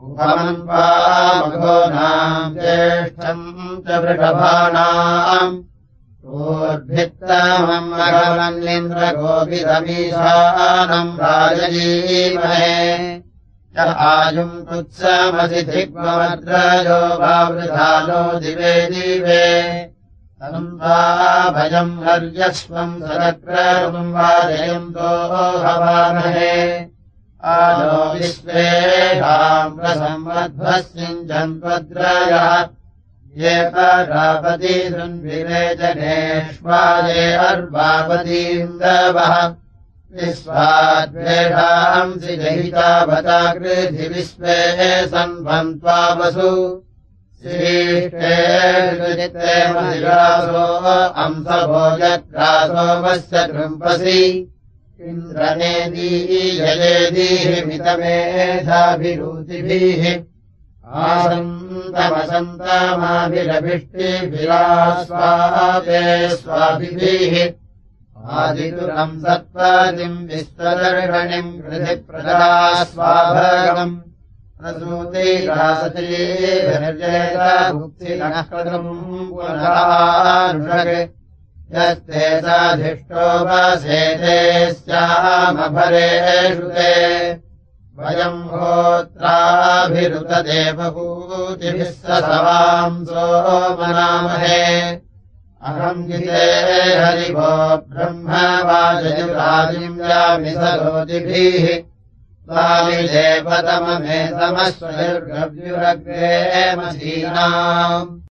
उभमन्वा मघोनाम् ज्येष्ठम् च वृषभाणाम् ऊर्भित्तमम् मघवन्निन्द्रगोभिरमीशानम् राजयीमहे च आयुम् तुत्समसि धिग्मद्रजो वावृधानो दिवे दिवे तम् वा भयम् हर्यस्वम् सदक्रम् वाजयन्तो हवामहे आनो विश्वेषाम् प्रसंवध्वस्सिञ्चन्त्वद्रयः ये परापति सुन्विवेचनेष्वाये अर्वापतीन्दवः विश्वाद्वेषांसि जहितावता कृधि विश्वे सन्वन्त्वावसु श्रीष्ठे मदिरासो अंसभो यत्रासो वस्य कृम्पसि इन्द्रनेदीयजेदीः मितमेधाभिरूतिभिः आसन्तमसन्तमाभिरभिष्टिभिरास्वादे स्वाभिभिः आदितुरम् सत्त्वादिम् विश्वदर्शनिम् कृधि प्रदा स्वाभगम् प्रसूतिरासतीभिर्जेतभुक्तिनः कृतम् पुनरानुषगे यस्ते साधिष्ठो वसेते स्यामभरेषु ते वयम् होत्राभिरुतदेवभूतिभिः सवांसो मनामहे अहम् गिते हरिवो ब्रह्मवाजयुरादिम् यामि सरोतिभिः स्वामिदेवतममे समस्वयुर्गव्युरग्रे मसीनाम्